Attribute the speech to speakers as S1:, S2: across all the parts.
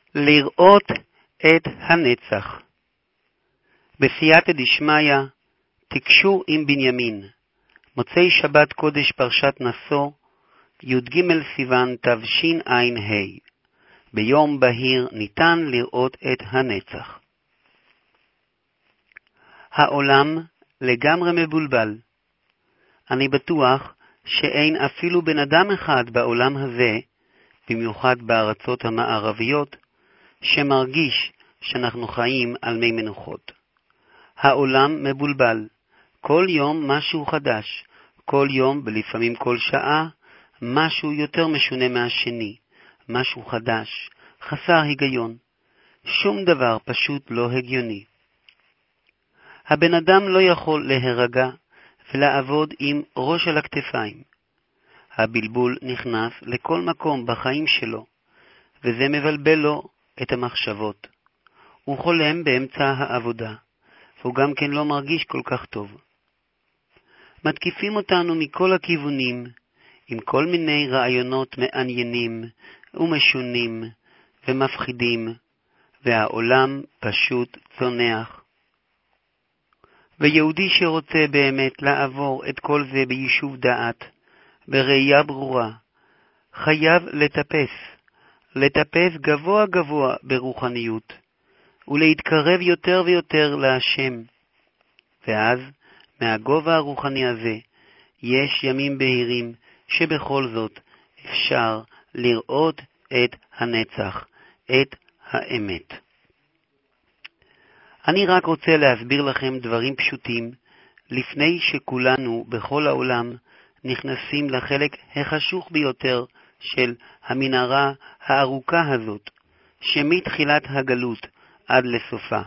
S1: לראות את הנצח. בסייעתא דשמיא, תקשור עם בנימין. מוצאי שבת קודש פרשת נשוא, י"ג סיוון תשע"ה. ביום בהיר ניתן לראות את הנצח. העולם לגמרי מבולבל. אני בטוח שאין אפילו בן אדם אחד בעולם הזה, במיוחד בארצות המערביות, שמרגיש שאנחנו חיים על מי מנוחות. העולם מבולבל. כל יום משהו חדש. כל יום, ולפעמים כל שעה, משהו יותר משונה מהשני. משהו חדש, חסר היגיון. שום דבר פשוט לא הגיוני. הבן אדם לא יכול להירגע ולעבוד עם ראש על הכתפיים. הבלבול נכנס לכל מקום בחיים שלו, וזה מבלבל לו את המחשבות. הוא חולם באמצע העבודה, והוא גם כן לא מרגיש כל כך טוב. מתקיפים אותנו מכל הכיוונים, עם כל מיני רעיונות מעניינים ומשונים ומפחידים, והעולם פשוט צונח. ויהודי שרוצה באמת לעבור את כל זה ביישוב דעת, בראייה ברורה, חייב לטפס גבוה גבוה ברוחניות, ולהתקרב יותר ויותר להשם. ואז, מהגובה הרוחני הזה, יש ימים בהירים שבכל זאת אפשר לראות את הנצח, את האמת. אני רק רוצה להסביר לכם דברים פשוטים, לפני שכולנו בכל העולם נכנסים לחלק החשוך ביותר של המנהרה הארוכה הזאת, שמתחילת הגלות עד לסופה.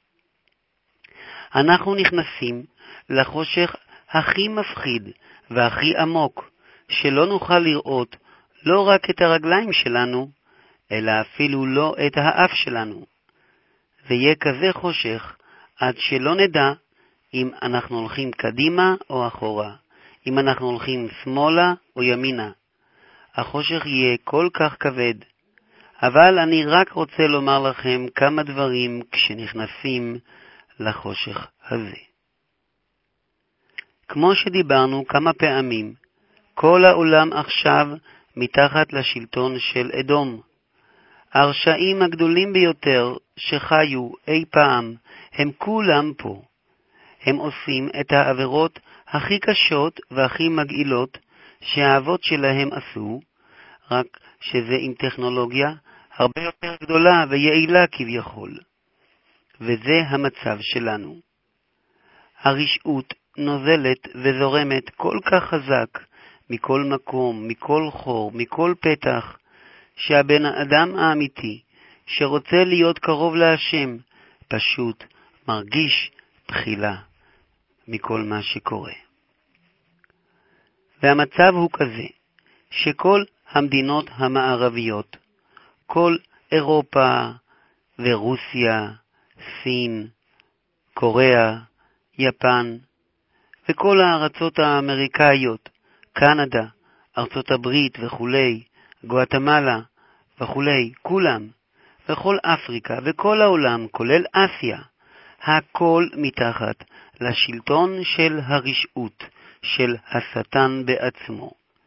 S1: אנחנו נכנסים לחושך הכי מפחיד והכי עמוק, שלא נוכל לראות לא רק את הרגליים שלנו, אלא אפילו לא את האף שלנו. זה יהיה כזה חושך עד שלא נדע אם אנחנו הולכים קדימה או אחורה, אם אנחנו הולכים שמאלה או ימינה. החושך יהיה כל כך כבד. אבל אני רק רוצה לומר לכם כמה דברים כשנכנסים לחושך הזה. כמו שדיברנו כמה פעמים, כל העולם עכשיו מתחת לשלטון של אדום. הרשעים הגדולים ביותר שחיו אי פעם הם כולם פה. הם עושים את העבירות הכי קשות והכי מגעילות שהאבות שלהם עשו, רק שזה עם טכנולוגיה הרבה יותר גדולה ויעילה כביכול. וזה המצב שלנו. הרשעות נוזלת וזורמת כל כך חזק מכל מקום, מכל חור, מכל פתח, שהבן האדם האמיתי שרוצה להיות קרוב להשם פשוט מרגיש בחילה מכל מה שקורה. והמצב הוא כזה שכל המדינות המערביות, כל אירופה ורוסיה, סין, קוריאה, יפן, וכל הארצות האמריקאיות, קנדה, ארצות הברית וכולי, גואטמלה וכולי, כולם, וכל אפריקה וכל העולם, כולל אסיה, הכל מתחת לשלטון של הרשעות, של השטן בעצמו.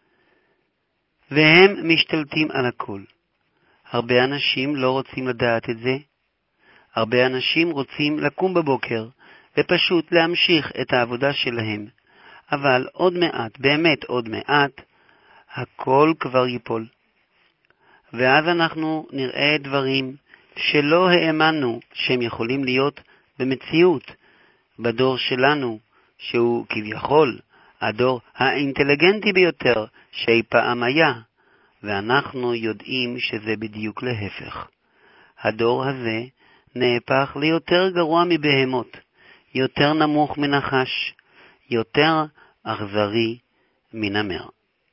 S1: והם משתלטים על הכל. הרבה אנשים לא רוצים לדעת את זה. הרבה אנשים רוצים לקום בבוקר ופשוט להמשיך את העבודה שלהם. אבל עוד מעט, באמת עוד מעט, הכל כבר ייפול. ואז אנחנו נראה דברים שלא האמנו שהם יכולים להיות במציאות בדור שלנו, שהוא כביכול הדור האינטליגנטי ביותר שאי פעם היה, ואנחנו יודעים שזה בדיוק להפך. הדור הזה נהפך ליותר גרוע מבהמות, יותר נמוך מנחש, יותר אכזרי מנמר.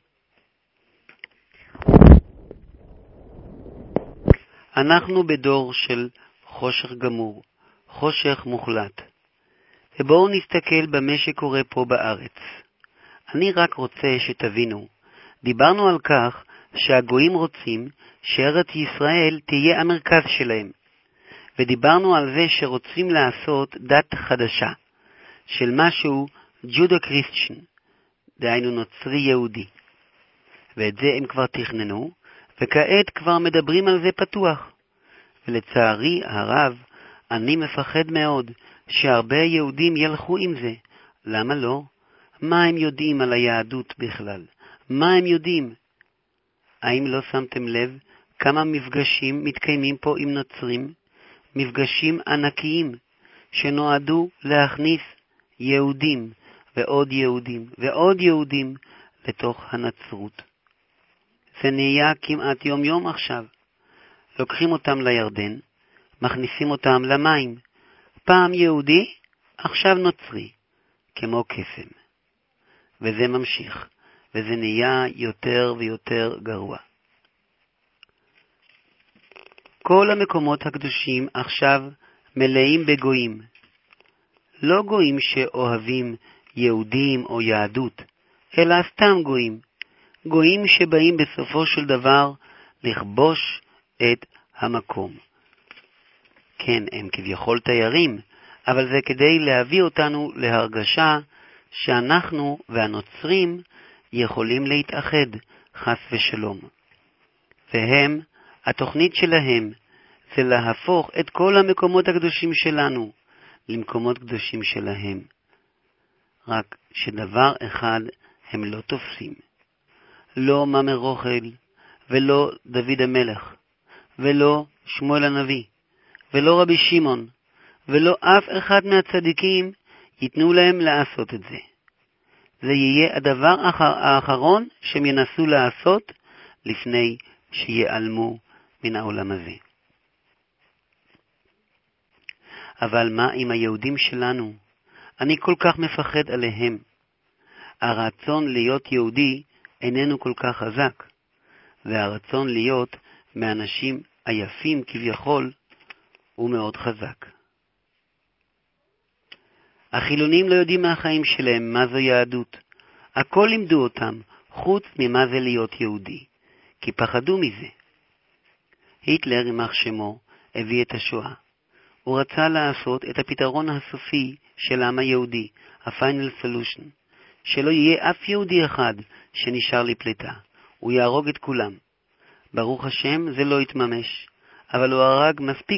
S1: אנחנו בדור של חושך גמור, חושך מוחלט. ובואו נסתכל במה שקורה פה בארץ. אני רק רוצה שתבינו, דיברנו על כך שהגויים רוצים שארץ ישראל תהיה המרכז שלהם. ודיברנו על זה שרוצים לעשות דת חדשה, של משהו ג'ודו-קריסטיאן, דהיינו נוצרי יהודי. ואת זה הם כבר תכננו, וכעת כבר מדברים על זה פתוח. ולצערי הרב, אני מפחד מאוד שהרבה יהודים ילכו עם זה. למה לא? מה הם יודעים על היהדות בכלל? מה הם יודעים? האם לא שמתם לב כמה מפגשים מתקיימים פה עם נוצרים? מפגשים ענקיים שנועדו להכניס יהודים ועוד יהודים ועוד יהודים לתוך הנצרות. זה נהיה כמעט יום יום עכשיו. לוקחים אותם לירדן, מכניסים אותם למים. פעם יהודי, עכשיו נוצרי, כמו קסם. וזה ממשיך, וזה נהיה יותר ויותר גרוע. כל המקומות הקדושים עכשיו מלאים בגויים. לא גויים שאוהבים יהודים או יהדות, אלא סתם גויים. גויים שבאים בסופו של דבר לכבוש את המקום. כן, הם כביכול תיירים, אבל זה כדי להביא אותנו להרגשה שאנחנו והנוצרים יכולים להתאחד, חס ושלום. והם, התוכנית שלהם, זה להפוך את כל המקומות הקדושים שלנו למקומות קדושים שלהם. רק שדבר אחד הם לא תופסים. לא ממר רוכל, ולא דוד המלך, ולא שמואל הנביא, ולא רבי שמעון, ולא אף אחד מהצדיקים ייתנו להם לעשות את זה. זה יהיה הדבר האחרון שהם ינסו לעשות לפני שיעלמו מן העולם הזה. אבל מה עם היהודים שלנו? אני כל כך מפחד עליהם. הרצון להיות יהודי איננו כל כך חזק, והרצון להיות מאנשים עייפים כביכול הוא מאוד חזק. החילונים לא יודעים מהחיים שלהם מה זו יהדות. הכל לימדו אותם, חוץ ממה זה להיות יהודי, כי פחדו מזה. היטלר, יימח שמו, הביא את השואה. הוא רצה לעשות את הפתרון הסופי של העם היהודי, ה-final solution, שלא יהיה אף יהודי אחד שנשאר לפליטה. הוא יהרוג את כולם. ברוך השם זה לא יתממש, אבל הוא הרג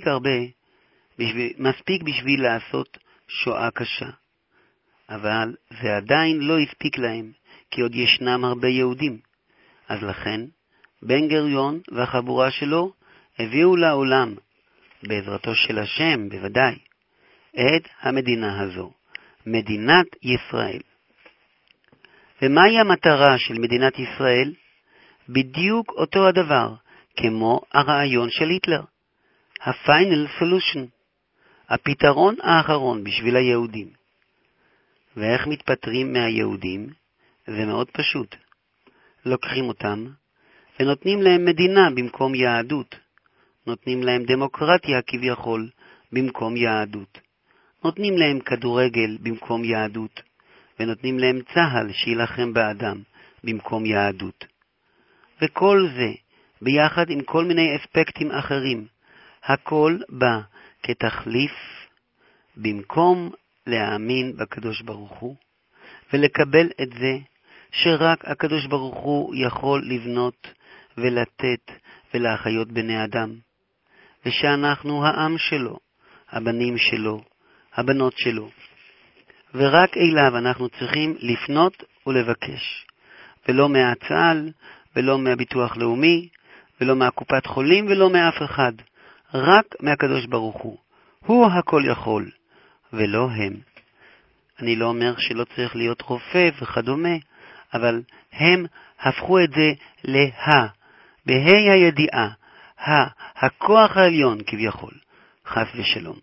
S1: מספיק בשביל לעשות שואה קשה. אבל זה עדיין לא הספיק להם, כי עוד ישנם הרבה יהודים. אז לכן, בן גוריון והחבורה שלו הביאו לעולם, בעזרתו של השם בוודאי, את המדינה הזו, מדינת ישראל. ומהי המטרה של מדינת ישראל? בדיוק אותו הדבר, כמו הרעיון של היטלר. ה-final solution, הפתרון האחרון בשביל היהודים. ואיך מתפטרים מהיהודים? זה מאוד פשוט. לוקחים אותם ונותנים להם מדינה במקום יהדות. נותנים להם דמוקרטיה כביכול במקום יהדות. נותנים להם כדורגל במקום יהדות. ונותנים להם צהל שילחם באדם במקום יהדות. וכל זה, ביחד עם כל מיני אספקטים אחרים, הכל בא כתחליף במקום להאמין בקדוש ברוך הוא, ולקבל את זה שרק הקדוש ברוך הוא יכול לבנות ולתת ולהחיות בני אדם, ושאנחנו העם שלו, הבנים שלו, הבנות שלו, ורק אליו אנחנו צריכים לפנות ולבקש, ולא מהצה"ל, ולא מהביטוח לאומי, ולא מהקופת חולים, ולא מאף אחד, רק מהקדוש ברוך הוא. הוא הכל יכול, ולא הם. אני לא אומר שלא צריך להיות רופא וכדומה, אבל הם הפכו את זה לה, בהי הידיעה, הכוח העליון כביכול, חס ושלום.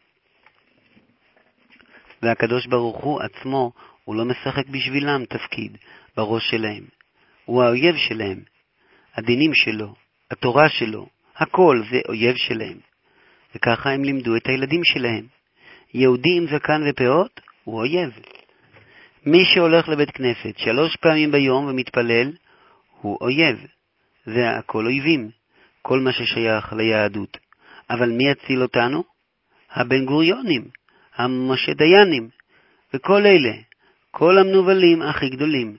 S1: והקדוש ברוך הוא עצמו, הוא לא משחק בשבילם תפקיד בראש שלהם. הוא האויב שלהם, הדינים שלו, התורה שלו, הכל זה אויב שלהם. וככה הם לימדו את הילדים שלהם. יהודי עם זקן ופאות הוא אויב. מי שהולך לבית כנסת 3 פעמים ביום ומתפלל הוא אויב. זה הכל אויבים, כל מה ששייך ליהדות. אבל מי יציל אותנו? הבן גוריונים, המשה דיינים, וכל אלה, כל המנובלים הכי גדולים.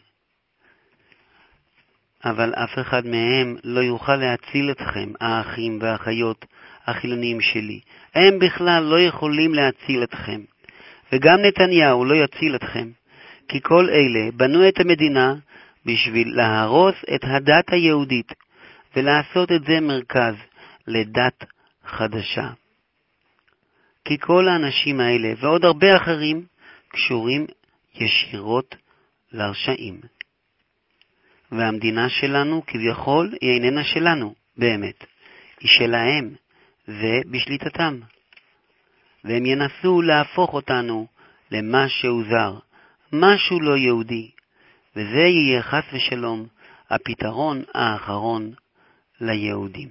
S1: אבל אף אחד מהם לא יוכל להציל אתכם, האחים והאחיות החילוניים שלי. הם בכלל לא יכולים להציל אתכם. וגם נתניהו לא יציל אתכם, כי כל אלה בנו את המדינה בשביל להרוס את הדת היהודית, ולעשות את זה מרכז לדת חדשה. כי כל האנשים האלה ועוד הרבה אחרים קשורים ישירות לרשעים. והמדינה שלנו כביכול היא איננה שלנו, באמת. היא שלהם, ובשליטתם. והם ינסו להפוך אותנו למשהו זר, משהו לא יהודי. וזה יהיה חס ושלום הפתרון האחרון ליהודים.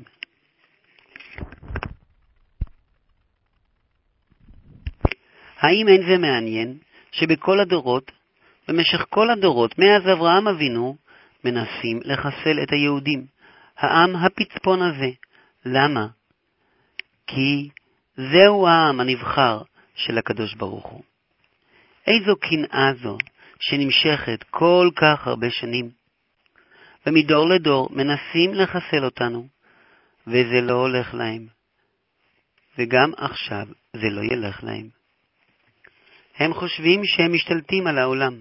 S1: האם אין זה מעניין שבכל הדורות, במשך כל הדורות, מאז אברהם אבינו, מנסים לחסל את היהודים, העם הפצפון הזה? למה? כי זהו העם הנבחר של הקדוש ברוך הוא. איזו קנאה זו שנמשכת כל כך הרבה שנים, ומדור לדור מנסים לחסל אותנו, וזה לא הולך להם. וגם עכשיו זה לא ילך להם. הם חושבים שהם משתלטים על העולם.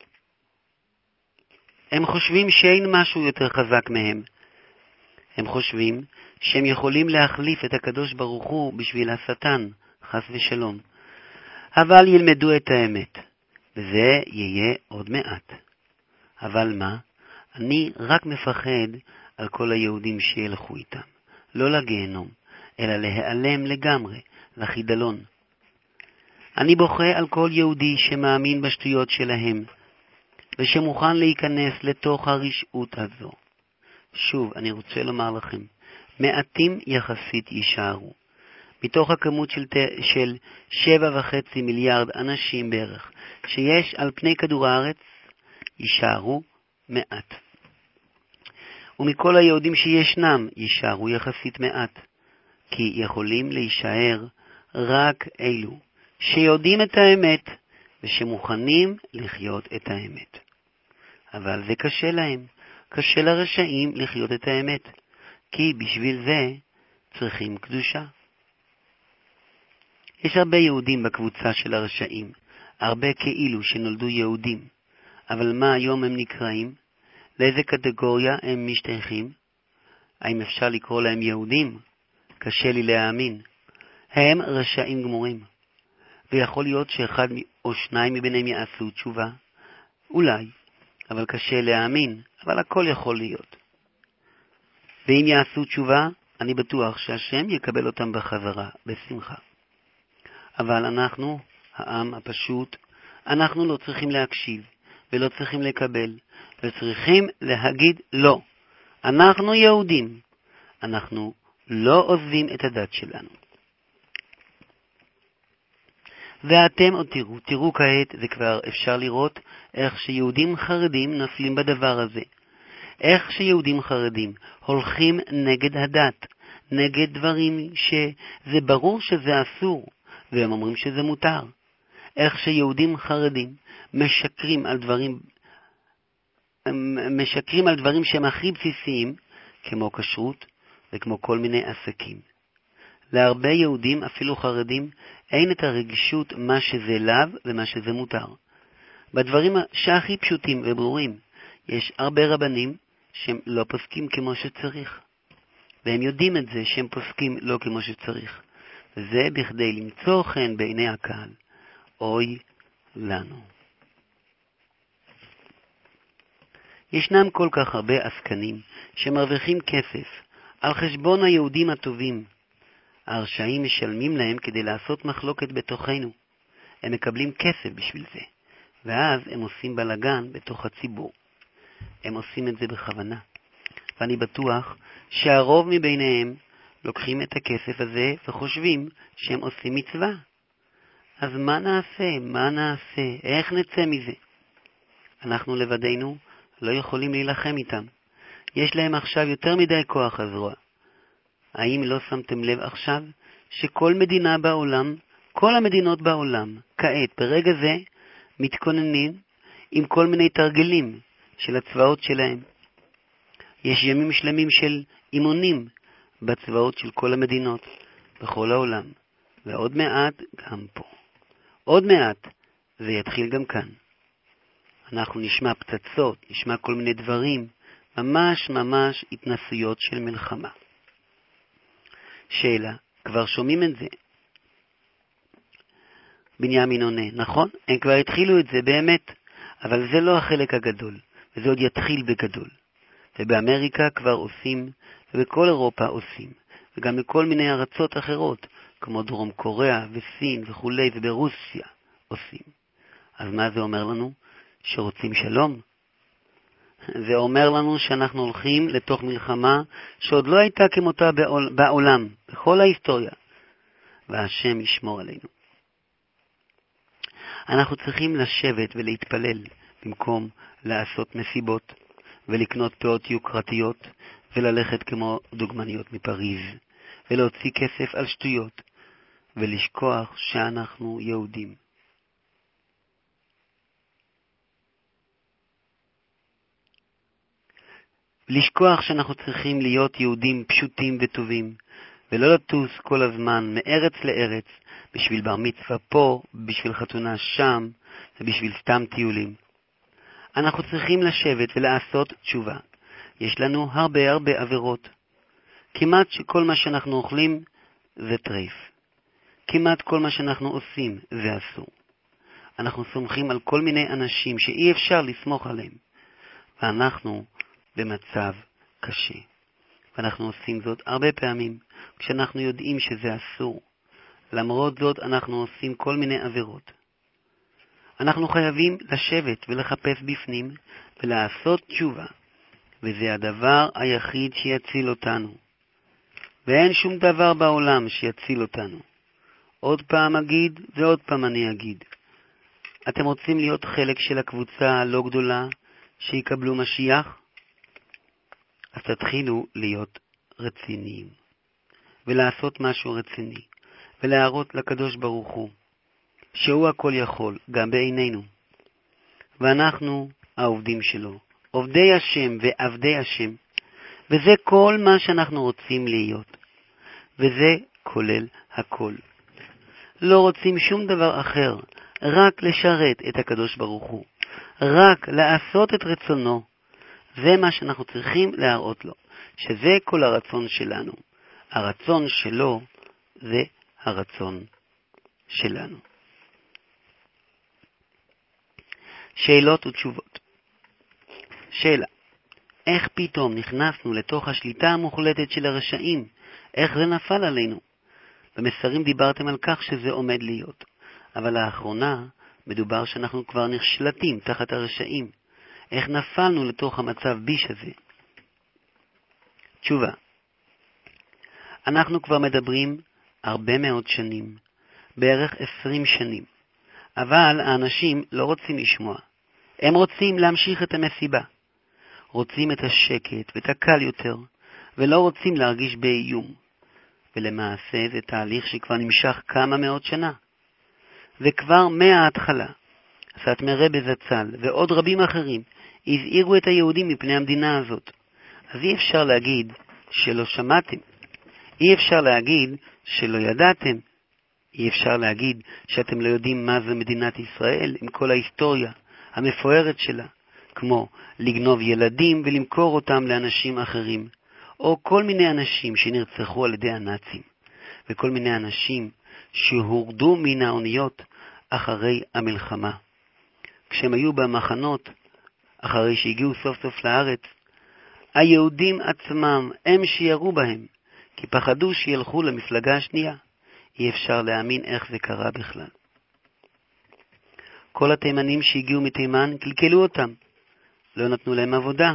S1: הם חושבים שאין משהו יותר חזק מהם. הם חושבים שהם יכולים להחליף את הקדוש ברוך הוא בשביל השטן, חס ושלום. אבל ילמדו את האמת, וזה יהיה עוד מעט. אבל מה? אני רק מפחד על כל היהודים שילכו איתם. לא לגיהנום, אלא להיעלם לגמרי, לחידלון. אני בוכה על כל יהודי שמאמין בשטויות שלהם, ושמוכן להיכנס לתוך הרשעות הזו. שוב, אני רוצה לומר לכם, מעטים יחסית יישארו. מתוך הכמות של 7.5 מיליארד אנשים בערך, שיש על פני כדור הארץ, יישארו מעט. ומכל היהודים שישנם, יישארו יחסית מעט, כי יכולים להישאר רק אלו שיודעים את האמת, ושמוכנים לחיות את האמת. אבל זה קשה להם, קשה לרשעים לחיות את האמת, כי בשביל זה צריכים קדושה. יש הרבה יהודים בקבוצה של הרשעים, הרבה כאילו שנולדו יהודים, אבל מה היום הם נקראים? לאיזה קטגוריה הם משתייכים? האם אפשר לקרוא להם יהודים? קשה לי להאמין. הם רשעים גמורים. ויכול להיות שאחד או שניים מביניהם יעשו תשובה. אולי, אבל קשה להאמין, אבל הכל יכול להיות. ואם יעשו תשובה, אני בטוח שהשם יקבל אותם בחזרה, בשמחה. אבל אנחנו, העם הפשוט, אנחנו לא צריכים להקשיב, ולא צריכים לקבל, וצריכים להגיד לא. אנחנו יהודים, אנחנו לא עוזבים את הדת שלנו. ואתם עוד תראו כעת, וכבר אפשר לראות איך שיהודים חרדים נופלים בדבר הזה. איך שיהודים חרדים הולכים נגד הדת, נגד דברים שזה ברור שזה אסור, והם אומרים שזה מותר. איך שיהודים חרדים משקרים על דברים שהם הכי בסיסיים, כמו כשרות וכמו כל מיני עסקים. להרבה יהודים, אפילו חרדים, אין את הרגישות מה שזה לאו ומה שזה מותר. בדברים שהכי פשוטים וברורים, יש הרבה רבנים שהם לא פוסקים כמו שצריך. והם יודעים את זה שהם פוסקים לא כמו שצריך. וזה בכדי למצוא חן בעיני הקהל. אוי לנו. ישנם כל כך הרבה עסקנים שמרוויחים כסף על חשבון היהודים הטובים. הרשעים משלמים להם כדי לעשות מחלוקת בתוכנו. הם מקבלים כסף בשביל זה, ואז הם עושים בלגן בתוך הציבור. הם עושים את זה בכוונה. ואני בטוח שהרוב מביניהם לוקחים את הכסף הזה וחושבים שהם עושים מצווה. אז מה נעשה? מה נעשה? איך נצא מזה? אנחנו לבדנו לא יכולים להילחם איתם. יש להם עכשיו יותר מדי כוח הזרוע. האם לא שמתם לב עכשיו שכל מדינה בעולם, כל המדינות בעולם, כעת, ברגע זה, מתכוננים עם כל מיני תרגלים של הצבאות שלהם? יש ימים שלמים של אימונים בצבאות של כל המדינות, בכל העולם, ועוד מעט גם פה. עוד מעט זה יתחיל גם כאן. אנחנו נשמע פצצות, נשמע כל מיני דברים, ממש התנסויות של מלחמה. שאלה, כבר שומעים את זה? בנימין עונה, נכון, הם כבר התחילו את זה באמת, אבל זה לא החלק הגדול, וזה עוד יתחיל בגדול. ובאמריקה כבר עושים, ובכל אירופה עושים, וגם בכל מיני ארצות אחרות, כמו דרום קוריאה וסין וכו', וברוסיה עושים. אז מה זה אומר לנו? שרוצים שלום? זה אומר לנו שאנחנו הולכים לתוך מלחמה שעוד לא הייתה כמותה בעולם, בכל ההיסטוריה, והשם ישמור עלינו. אנחנו צריכים לשבת ולהתפלל במקום לעשות מסיבות ולקנות פאות יוקרתיות וללכת כמו דוגמניות מפריז ולהוציא כסף על שטויות ולשכוח שאנחנו יהודים. לשכוח שאנחנו צריכים להיות יהודים פשוטים וטובים, ולא לטוס כל הזמן מארץ לארץ בשביל בר מצווה פה, בשביל חתונה שם, ובשביל סתם טיולים. אנחנו צריכים לשבת ולעשות תשובה. יש לנו הרבה עבירות. כמעט שכל מה שאנחנו אוכלים זה טרף. כמעט כל מה שאנחנו עושים זה אסור. אנחנו סומכים על כל מיני אנשים שאי אפשר לסמוך עליהם. ואנחנו במצב קשה. ואנחנו עושים זאת הרבה פעמים כשאנחנו יודעים שזה אסור. למרות זאת אנחנו עושים כל מיני עבירות. אנחנו חייבים לשבת ולחפש בפנים ולעשות תשובה. וזה הדבר היחיד שיציל אותנו. ואין שום דבר בעולם שיציל אותנו. עוד פעם אגיד ועוד פעם אני אגיד. אתם רוצים להיות חלק של הקבוצה הלא גדולה שיקבלו משיח? אז תתחילו להיות רציניים, ולעשות משהו רציני, ולהראות לקדוש ברוך הוא, שהוא הכל יכול, גם בעינינו. ואנחנו העובדים שלו, עובדי השם ועבדי השם, וזה כל מה שאנחנו רוצים להיות, וזה כולל הכל. לא רוצים שום דבר אחר, רק לשרת את הקדוש ברוך הוא, רק לעשות את רצונו. זה מה שאנחנו צריכים להראות לו, שזה כל הרצון שלנו. הרצון שלו זה הרצון שלנו. שאלות ותשובות. שאלה, איך פתאום נכנסנו לתוך השליטה המוחלטת של הרשעים? איך זה נפל עלינו? במסרים דיברתם על כך שזה עומד להיות, אבל לאחרונה מדובר שאנחנו כבר נשלטים תחת הרשעים. איך נפלנו לתוך המצב ביש הזה? תשובה, אנחנו כבר מדברים הרבה מאוד שנים, בערך 20 שנים, אבל האנשים לא רוצים לשמוע. הם רוצים להמשיך את המסיבה, רוצים את השקט ואת הקל יותר, ולא רוצים להרגיש באיום. ולמעשה זה תהליך שכבר נמשך כמה מאות שנה. וכבר מההתחלה, סאטמר רבי זצ"ל ועוד רבים אחרים הזהירו את היהודים מפני המדינה הזאת. אז אי אפשר להגיד שלא שמעתם. אי אפשר להגיד שלא ידעתם. אי אפשר להגיד שאתם לא יודעים מה זה מדינת ישראל עם כל ההיסטוריה המפוארת שלה, כמו לגנוב ילדים ולמכור אותם לאנשים אחרים, או כל מיני אנשים שנרצחו על ידי הנאצים, וכל מיני אנשים שהורדו מן האוניות אחרי המלחמה. כשהם היו במחנות, אחרי שהגיעו סוף סוף לארץ, היהודים עצמם הם שירו בהם, כי פחדו שילכו למפלגה השנייה. אי אפשר להאמין איך זה קרה בכלל. כל התימנים שהגיעו מתימן קלקלו אותם, לא נתנו להם עבודה,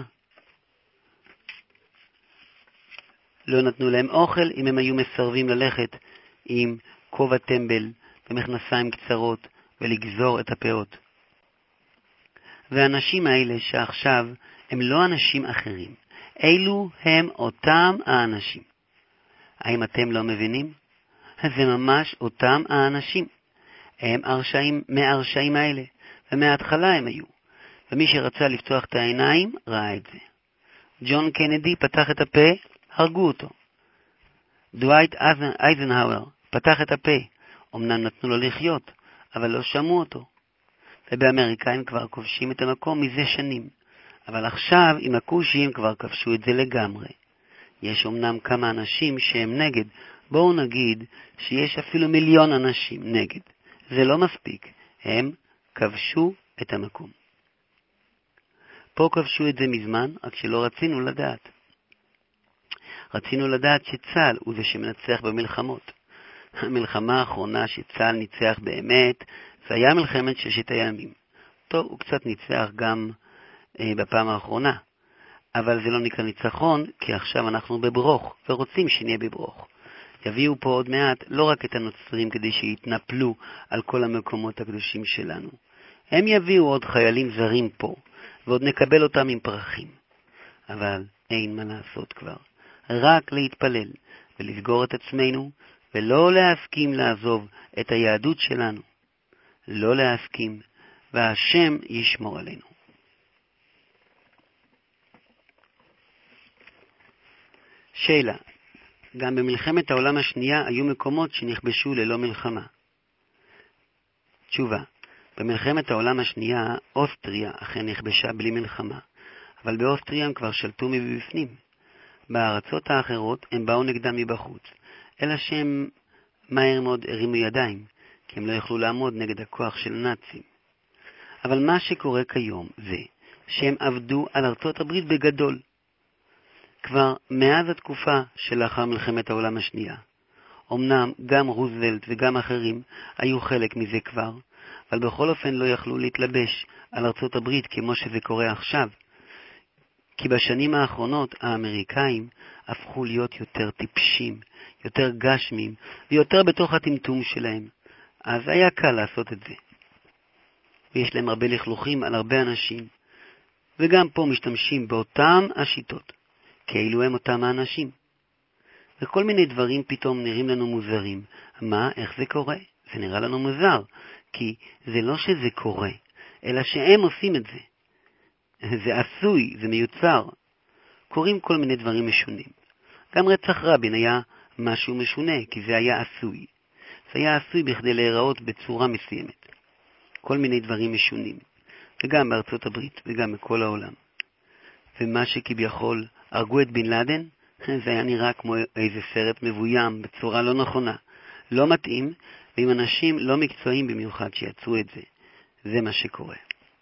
S1: לא נתנו להם אוכל אם הם היו מסרבים ללכת עם כובע טמבל ומכנסיים קצרות ולגזור את הפאות. והאנשים האלה שעכשיו הם לא אנשים אחרים, אלו הם אותם האנשים. האם אתם לא מבינים? זה ממש אותם האנשים. הם מהרשעים האלה, ומההתחלה הם היו. ומי שרצה לפתוח את העיניים ראה את זה. ג'ון קנדי פתח את הפה, הרגו אותו. דווייט אייזנהאואר פתח את הפה, אמנם נתנו לו לחיות, אבל לא שמעו אותו. ובאמריקאים כבר כובשים את המקום מזה שנים, אבל עכשיו עם הכושים כבר כבשו את זה לגמרי. יש אמנם כמה אנשים שהם נגד, בואו נגיד שיש אפילו 1,000,000 אנשים נגד. זה לא מספיק, הם כבשו את המקום. פה כבשו את זה מזמן, רק שלא רצינו לדעת. רצינו לדעת שצה"ל הוא זה שמנצח במלחמות. המלחמה האחרונה שצה"ל ניצח באמת, זה היה מלחמת 6 הימים. טוב, הוא קצת ניצח גם בפעם האחרונה, אבל זה לא נקרא ניצחון, כי עכשיו אנחנו בברוך, ורוצים שנהיה בברוך. יביאו פה עוד מעט לא רק את הנוצרים כדי שיתנפלו על כל המקומות הקדושים שלנו. הם יביאו עוד חיילים זרים פה, ועוד נקבל אותם עם פרחים. אבל אין מה לעשות כבר. רק להתפלל ולסגור את עצמנו, ולא להסכים לעזוב את היהדות שלנו. לא להסכים, והשם ישמור עלינו. שאלה, גם במלחמת העולם השנייה היו מקומות שנכבשו ללא מלחמה. תשובה, במלחמת העולם השנייה אוסטריה אכן נכבשה בלי מלחמה, אבל באוסטריה הם כבר שלטו מבפנים. בארצות האחרות הם באו נגדם מבחוץ, אלא שהם מהר מאוד הרימו ידיים, כי הם לא יכלו לעמוד נגד הכוח של נאצים. אבל מה שקורה כיום זה שהם עבדו על ארצות הברית בגדול, כבר מאז התקופה שלאחר מלחמת העולם השנייה. אמנם גם רוזוולט וגם אחרים היו חלק מזה כבר, אבל בכל אופן לא יכלו להתלבש על ארצות הברית כמו שזה קורה עכשיו. כי בשנים האחרונות האמריקאים הפכו להיות יותר טיפשים, יותר גשמים, ויותר בתוך הטמטום שלהם. אז היה קל לעשות את זה. ויש להם הרבה לכלוכים על הרבה אנשים, וגם פה משתמשים באותם השיטות, כאילו הם אותם האנשים. וכל מיני דברים פתאום נראים לנו מוזרים. מה? איך זה קורה? זה נראה לנו מוזר, כי זה לא שזה קורה, אלא שהם עושים את זה. זה עשוי, זה מיוצר. קוראים כל מיני דברים משונים. גם רצח רבין היה משהו משונה, כי זה היה עשוי. זה היה עשוי בכדי להיראות בצורה מסוימת. כל מיני דברים משונים. וגם בארצות הברית, וגם בכל העולם. ומה שכביכול הרגו את בן לאדן, זה היה נראה כמו איזה סרט מבוים, בצורה לא נכונה. לא מתאים, ועם אנשים לא מקצועיים במיוחד שיצרו את זה. זה מה שקורה.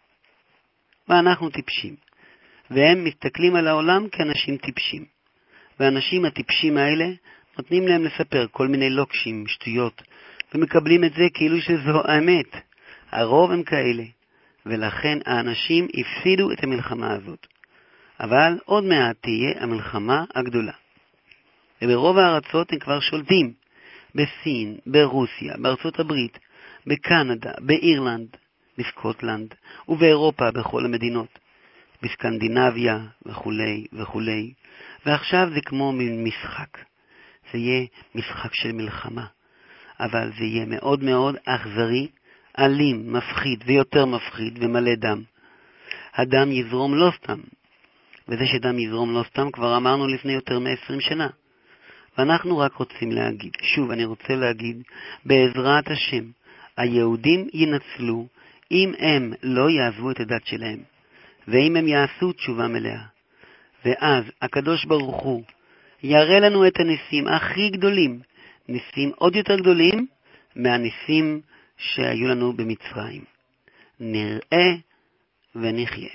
S1: ואנחנו טיפשים. והם מסתכלים על העולם כאנשים טיפשים. והאנשים הטיפשים האלה נותנים להם לספר כל מיני לוקשים, שטויות, ומקבלים את זה כאילו שזו האמת. הרוב הם כאלה, ולכן האנשים הפסידו את המלחמה הזאת. אבל עוד מעט תהיה המלחמה הגדולה. וברוב הארצות הם כבר שולטים. בסין, ברוסיה, בארצות הברית, בקנדה, באירלנד, בסקוטלנד, ובאירופה בכל המדינות. בסקנדינביה וכו' וכו'. ועכשיו זה כמו משחק. זה יהיה משחק של מלחמה. אבל זה יהיה מאוד מאוד אכזרי, אלים, מפחיד ויותר מפחיד ומלא דם. הדם יזרום לא סתם. וזה שדם יזרום לא סתם כבר אמרנו לפני יותר מ-20 שנה. ואנחנו רק רוצים להגיד, שוב אני רוצה להגיד, בעזרת השם, היהודים ינצלו אם הם לא יעזבו את הדת שלהם, ואם הם יעשו תשובה מלאה. ואז הקדוש ברוך הוא יראה לנו את הניסים הכי גדולים, ניסים עוד יותר גדולים מהניסים שהיו לנו במצרים. נראה ונחיה.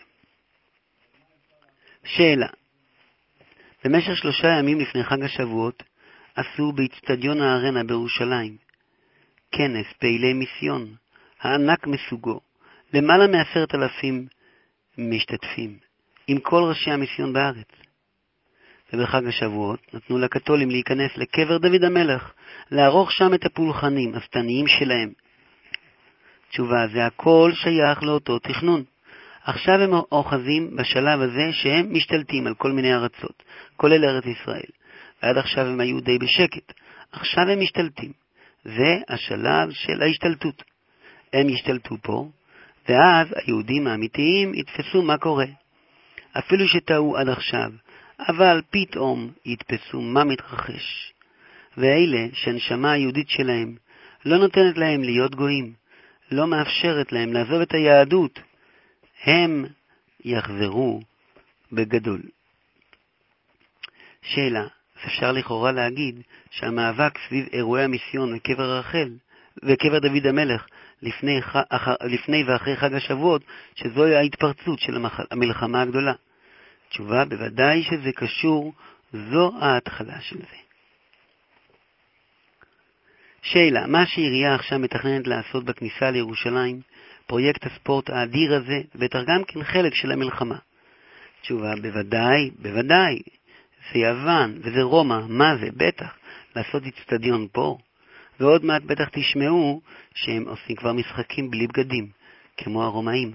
S1: שאלה, במשך 3 ימים לפני חג השבועות עשו באצטדיון הארנה בירושלים כנס פעילי מיסיון, הענק מסוגו, למעלה מ10,000 משתתפים, עם כל ראשי המיסיון בארץ. ובחג השבועות נתנו לקתולים להיכנס לקבר דוד המלך, לערוך שם את הפולחנים השטניים שלהם. תשובה, זה הכל שייך לאותו תכנון. עכשיו הם אוחזים בשלב הזה שהם משתלטים על כל מיני ארצות, כולל ארץ ישראל. ועד עכשיו הם היו די בשקט. עכשיו הם משתלטים. זה השלב של ההשתלטות. הם ישתלטו פה, ואז היהודים האמיתיים יתפסו מה קורה. אפילו שטעו עד עכשיו, אבל פתאום יתפסו מה מתרחש. ואלה שהנשמה היהודית שלהם לא נותנת להם להיות גויים, לא מאפשרת להם לעזוב את היהדות, הם יחזרו בגדול. שאלה, אפשר לכאורה להגיד שהמאבק סביב אירועי המיסיון וקבר רחל וקבר דוד המלך לפני ואחרי חג השבועות, שזוהי ההתפרצות של המלחמה הגדולה. תשובה, בוודאי שזה קשור, זו ההתחלה של זה. שאלה, מה שהעירייה עכשיו מתכננת לעשות בכניסה לירושלים, פרויקט הספורט האדיר הזה, בטח גם כן חלק של המלחמה. תשובה, בוודאי, זה יוון וזה רומא, מה זה? בטח, לעשות אצטדיון פה. ועוד מעט בטח תשמעו שהם עושים כבר משחקים בלי בגדים, כמו הרומאים.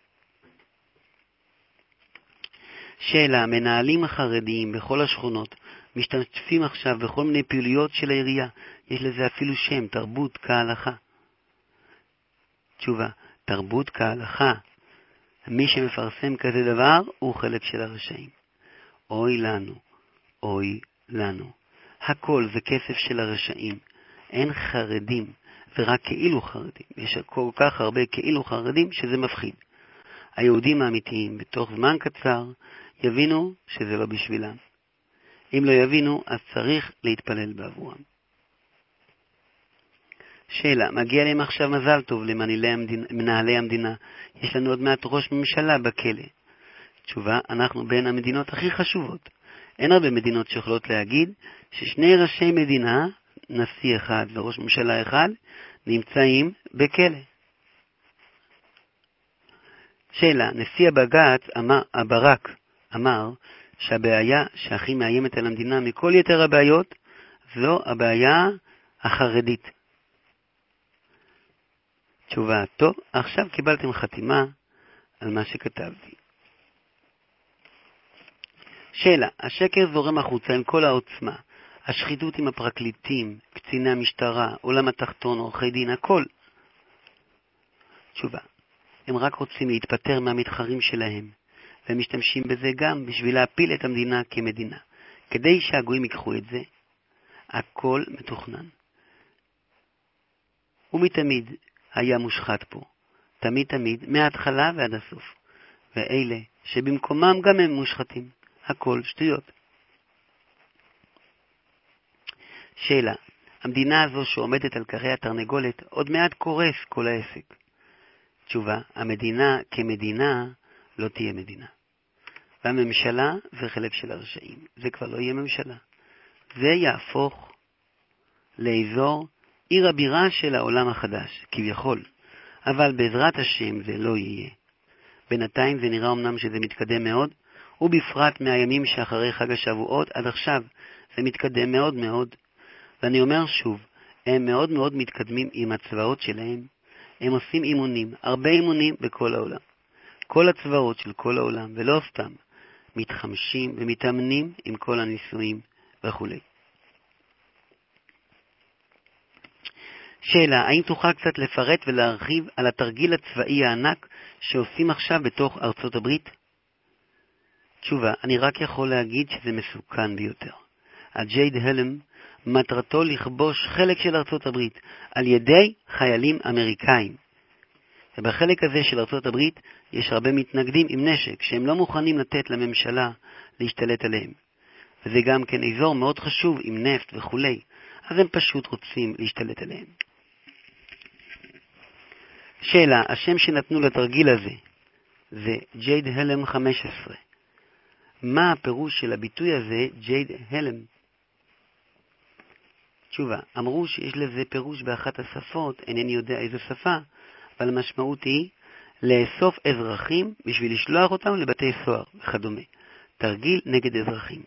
S1: שאלה, מנהלים החרדיים בכל השכונות משתתפים עכשיו בכל מיני פעילויות של העירייה, יש לזה אפילו שם, תרבות כהלכה. תשובה, תרבות כהלכה, מי שמפרסם כזה דבר הוא חלק של הרשעים. אוי לנו. הכל זה כסף של הרשעים. אין חרדים, ורק כאילו חרדים. יש כל כך הרבה כאילו חרדים שזה מפחיד. היהודים האמיתיים בתוך זמן קצר יבינו שזה לא בשבילם. אם לא יבינו, אז צריך להתפלל בעבורם. שאלה, מגיע להם עכשיו מזל טוב למנהלי המדינה. יש לנו עוד מעט ראש ממשלה בכלא. תשובה, אנחנו בין המדינות הכי חשובות. אין הרבה מדינות שיכולות להגיד ששני ראשי מדינה, נשיא אחד וראש ממשלה אחד, נמצאים בכלא. שאלה, נשיא הבג"ץ ברק אמר שהבעיה שהכי מאיימת על המדינה מכל יתר הבעיות זו הבעיה החרדית. תשובה, טוב, עכשיו קיבלתם חתימה על מה שכתבתי. שאלה, השקר זורם החוצה עם כל העוצמה, השחיתות עם הפרקליטים, קציני המשטרה, עולם התחתון, עורכי דין, הכל. תשובה, הם רק רוצים להתפטר מהמתחרים שלהם, והם משתמשים בזה גם בשביל להפיל את המדינה כמדינה. כדי שהגויים ייקחו את זה, הכל מתוכנן. ומתמיד היה מושחת פה, תמיד, מההתחלה ועד הסוף. ואלה שבמקומם גם הם מושחתים, הכל שטויות. שאלה, המדינה הזו שעומדת על קרי התרנגולת, עוד מעט קורס כל העסק. תשובה, המדינה כמדינה לא תהיה מדינה. והממשלה זה חלק של הרשעים. זה כבר לא יהיה ממשלה. זה יהפוך לאזור עיר הבירה של העולם החדש, כביכול. אבל בעזרת השם זה לא יהיה. בינתיים זה נראה אמנם שזה מתקדם מאוד, ובפרט מהימים שאחרי חג השבועות עד עכשיו זה מתקדם מאוד מאוד. ואני אומר שוב, הם מאוד מאוד מתקדמים עם הצבאות שלהם. הם עושים אימונים, הרבה אימונים בכל העולם. כל הצבאות של כל העולם, ולא סתם, מתחמשים ומתאמנים עם כל הניסויים וכו'. שאלה, האם תוכל קצת לפרט ולהרחיב על התרגיל הצבאי הענק שעושים עכשיו בתוך ארצות הברית? תשובה, אני רק יכול להגיד שזה מסוכן ביותר. הג'ייד הלם מטרתו לכבוש חלק של ארצות הברית על ידי חיילים אמריקאים. ובחלק הזה של ארצות הברית יש הרבה מתנגדים עם נשק שהם לא מוכנים לתת לממשלה להשתלט עליהם. וזה גם כן אזור מאוד חשוב עם נפט וכו'. אז הם פשוט רוצים להשתלט עליהם. שאלה, השם שנתנו לתרגיל הזה זה ג'ייד הלם 15. מה הפירוש של הביטוי הזה, ג'ייד הלם? תשובה, אמרו שיש לזה פירוש באחת השפות, אינני יודע איזו שפה, אבל המשמעות היא לאסוף אזרחים בשביל לשלוח אותם לבתי סוהר וכדומה. תרגיל נגד אזרחים.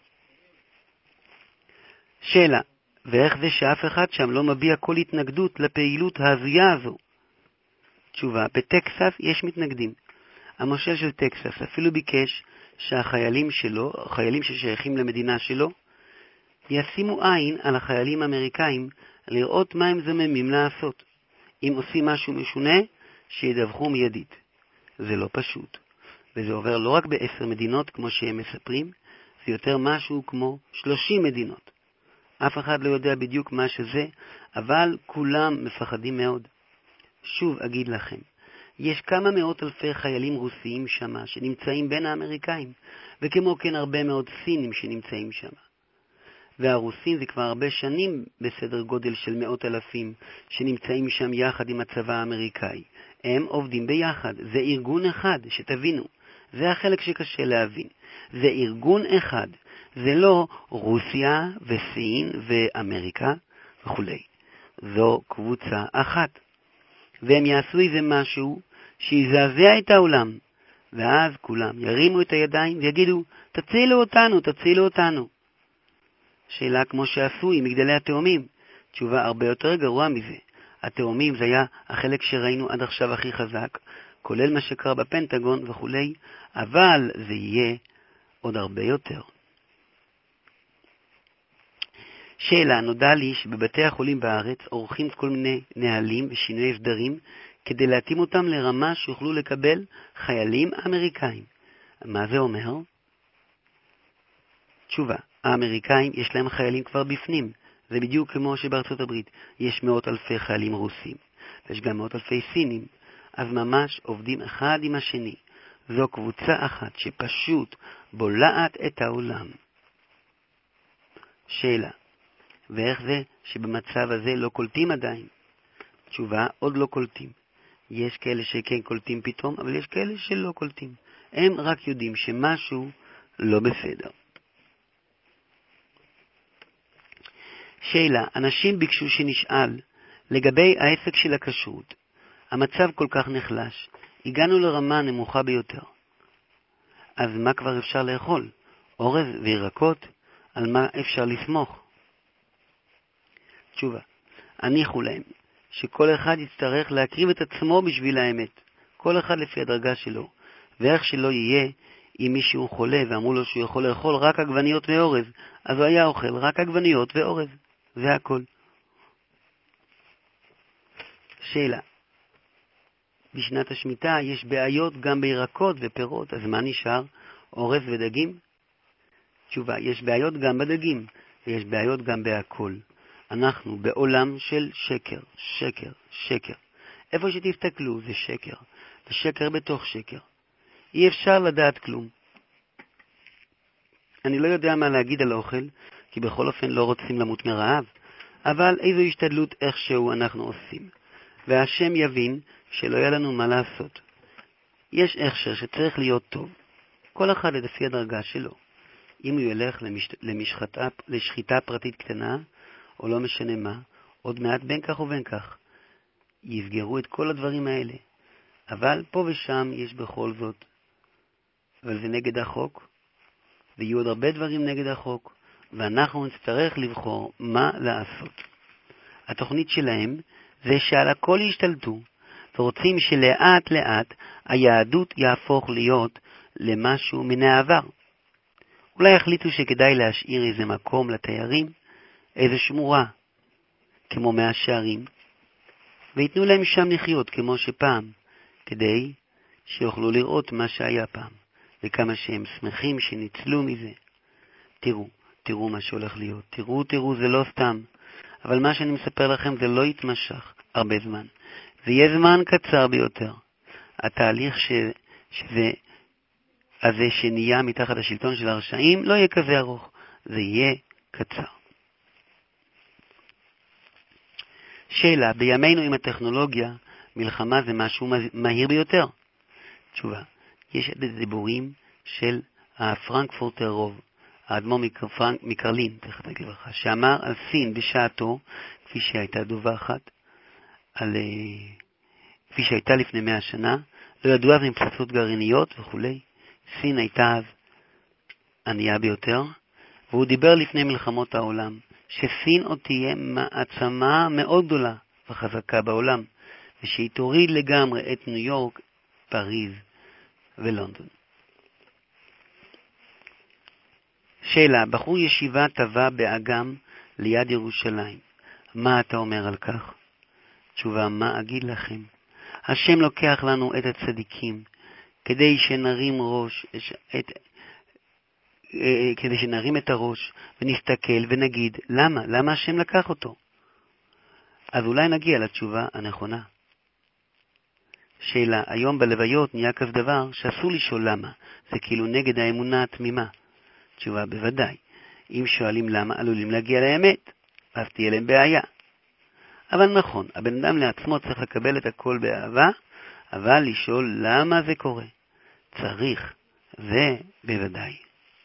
S1: שאלה, ואיך זה שאף אחד שם לא מביע כל התנגדות לפעילות ההזויה הזו? תשובה, בטקסס יש מתנגדים. המושל של טקסס אפילו ביקש שהחיילים שלו, החיילים ששייכים למדינה שלו, ישימו עין על החיילים האמריקאים לראות מה הם זממים לעשות. אם עושים משהו משונה, שידווחו מיידית. זה לא פשוט. וזה עובר לא רק ב10 מדינות כמו שהם מספרים, זה יותר משהו כמו 30 מדינות. אף אחד לא יודע בדיוק מה שזה, אבל כולם מפחדים מאוד. שוב אגיד לכם, יש כמה מאות אלפי חיילים רוסיים שמה שנמצאים בין האמריקאים, וכמו כן הרבה מאוד סינים שנמצאים שמה. והרוסים זה כבר הרבה שנים בסדר גודל של 100,000 שנמצאים שם יחד עם הצבא האמריקאי. הם עובדים ביחד, זה ארגון אחד, שתבינו. זה החלק שקשה להבין. זה ארגון אחד, זה לא רוסיה וסין ואמריקה וכו'. זו קבוצה אחת. והם יעשו איזה משהו שיזעזע את העולם. ואז כולם ירימו את הידיים ויגידו, תצילו אותנו, תצילו אותנו. שאלה כמו שעשו עם מגדלי התאומים. תשובה הרבה יותר גרוע מזה. התאומים זה היה החלק שראינו עד עכשיו הכי חזק, כולל מה שקרה בפנטגון וכו', אבל זה יהיה עוד הרבה יותר. שאלה, נודע לי שבבתי החולים בארץ עורכים כל מיני נהלים ושינוי סדרים כדי להתאים אותם לרמה שיוכלו לקבל חיילים אמריקאים. מה זה אומר? תשובה, האמריקאים יש להם חיילים כבר בפנים. זה בדיוק כמו שבארצות הברית יש 100,000 חיילים רוסים, ויש גם 100,000 סינים, אז ממש עובדים אחד עם השני. זו קבוצה אחת שפשוט בולעת את העולם. שאלה, ואיך זה שבמצב הזה לא קולטים עדיין? תשובה, עוד לא קולטים. יש כאלה שכן קולטים פתאום, אבל יש כאלה שלא קולטים. הם רק יודעים שמשהו לא בסדר. שאלה, אנשים ביקשו שנשאל לגבי העסק של הכשרות. המצב כל כך נחלש, הגענו לרמה נמוכה ביותר. אז מה כבר אפשר לאכול? אורז וירקות? על מה אפשר לסמוך? תשובה, הניחו להם שכל אחד יצטרך להקריב את עצמו בשביל האמת, כל אחד לפי הדרגה שלו, ואיך שלא יהיה, אם מישהו חולה ואמרו לו שהוא יכול לאכול רק עגבניות ואורז, אז הוא היה אוכל רק עגבניות ואורז, זה הכל. שאלה, בשנת השמיטה יש בעיות גם בירקות ופירות, אז מה נשאר? אורז ודגים? תשובה, יש בעיות גם בדגים, ויש בעיות גם בהכל. אנחנו בעולם של שקר, שקר, שקר. איפה שתסתכלו זה שקר, ושקר בתוך שקר. אי אפשר לדעת כלום. אני לא יודע מה להגיד על האוכל, כי בכל אופן לא רוצים למות מרעב, אבל איזו השתדלות איכשהו אנחנו עושים. והשם יבין שלא יהיה לנו מה לעשות. יש הכשר שצריך להיות טוב, כל אחד לפי הדרגה שלו. אם הוא ילך לשחיטה פרטית קטנה, או לא משנה מה, עוד מעט בין כך ובין כך, יסגרו את כל הדברים האלה. אבל פה ושם יש בכל זאת, אבל זה נגד החוק, ויהיו עוד הרבה דברים נגד החוק, ואנחנו נצטרך לבחור מה לעשות. התוכנית שלהם זה שעל הכל ישתלטו, ורוצים שלאט לאט היהדות יהפוך להיות למשהו מן העבר. אולי החליטו שכדאי להשאיר איזה מקום לתיירים, איזה שמורה, כמו 100 שערים, ויתנו להם שם לחיות כמו שפעם, כדי שיוכלו לראות מה שהיה פעם, וכמה שהם שמחים שניצלו מזה. תראו מה שהולך להיות, תראו, זה לא סתם. אבל מה שאני מספר לכם זה לא יתמשך הרבה זמן. זה יהיה זמן קצר ביותר. התהליך הזה שנהיה מתחת השלטון של הרשעים לא יהיה כזה ארוך, זה יהיה קצר. שאלה, בימינו עם הטכנולוגיה, מלחמה זה משהו מהיר ביותר. תשובה, יש דיבורים של הפרנקפורטר רוב, האדמו"ר מקרלין, שאמר על סין בשעתו, כפי שהייתה דווחת, כפי שהייתה לפני 100 שנה, לא ידעו אז עם פצצות גרעיניות וכו'. סין הייתה אז ענייה ביותר, והוא דיבר לפני מלחמות העולם, שסין עוד תהיה מעצמה מאוד גדולה וחזקה בעולם, ושהיא תוריד לגמרי את ניו יורק, פריז ולונדון. שאלה, בחור ישיבה טבע באגם ליד ירושלים. מה אתה אומר על כך? תשובה, מה אגיד לכם? השם לוקח לנו את הצדיקים כדי שנרים את הראש ונסתכל ונגיד, למה השם לקח אותו? אז אולי נגיע לתשובה הנכונה. שאלה, היום בלוויות נהיה כזה דבר שאסור לשאול למה, זה כאילו נגד האמונה התמימה. תשובה, בוודאי. אם שואלים למה, עלולים להגיע לאמת, אז תהיה להם בעיה. אבל נכון, הבן אדם לעצמו צריך לקבל את הכל באהבה, אבל לשאול למה זה קורה. צריך, זה בוודאי.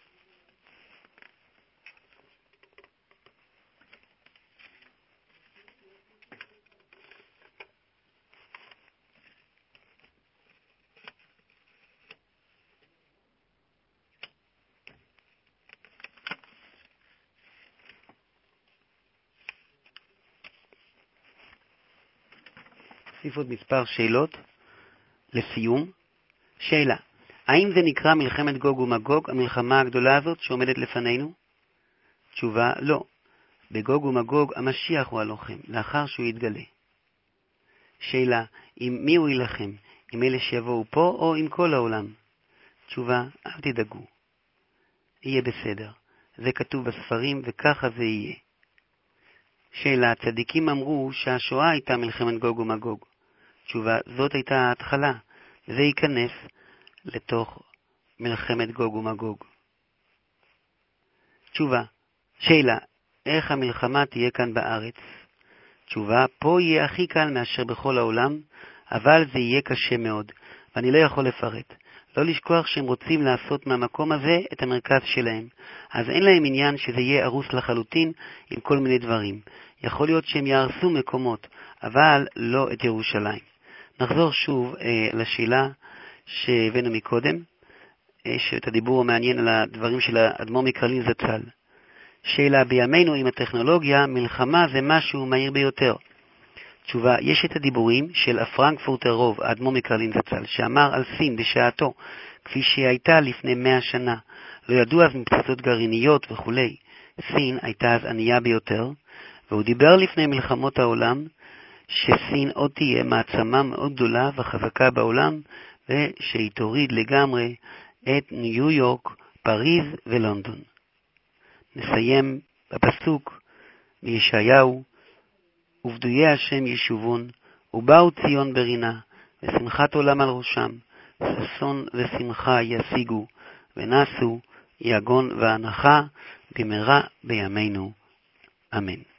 S1: נוסיף עוד מספר שאלות לסיום. שאלה, האם זה נקרא מלחמת גוג ומגוג, המלחמה הגדולה הזאת שעומדת לפנינו? תשובה, לא. בגוג ומגוג המשיח הוא הלוחם, לאחר שהוא יתגלה. שאלה, עם מי הוא ילחם? עם אלה שיבואו פה או עם כל העולם? תשובה, אל תדאגו. יהיה בסדר. זה כתוב בספרים וככה זה יהיה. שאלה, הצדיקים אמרו שהשואה הייתה מלחמת גוג ומגוג. תשובה, זאת הייתה ההתחלה, וזה ייכנס לתוך מלחמת גוג ומגוג. תשובה, שאלה, איך המלחמה תהיה כאן בארץ? תשובה, פה יהיה הכי קל מאשר בכל העולם, אבל זה יהיה קשה מאוד, ואני לא יכול לפרט. לא לשכוח שהם רוצים לעשות מהמקום הזה את המרכז שלהם, אז אין להם עניין שזה יהיה ארוס לחלוטין עם כל מיני דברים. יכול להיות שהם יהרסו מקומות, אבל לא את ירושלים. נחזור שוב לשאלה שהבאנו מקודם, את הדיבור המעניין על הדברים של האדמו"ר מקרלין זצ"ל. שאלה, בימינו עם הטכנולוגיה, מלחמה זה משהו מהיר ביותר. תשובה, יש את הדיבורים של הפרנקפורטר רוב, האדמו"ר מקרלין זצ"ל, שאמר על סין בשעתו, כפי שהיא הייתה לפני 100 שנה. לא ידעו אז מפצצות גרעיניות וכו'. סין הייתה אז ענייה ביותר, והוא דיבר לפני מלחמות העולם, שסין עוד תהיה מעצמה מאוד גדולה וחזקה בעולם, ושהיא תוריד לגמרי את ניו יורק, פריז ולונדון. נסיים בפסוק מישעיהו, ובדויי השם ישובון, ובאו ציון ברינה, ושמחת עולם על ראשם, ששון ושמחה ישיגו, ונסו יגון והנחה במהרה בימינו. אמן.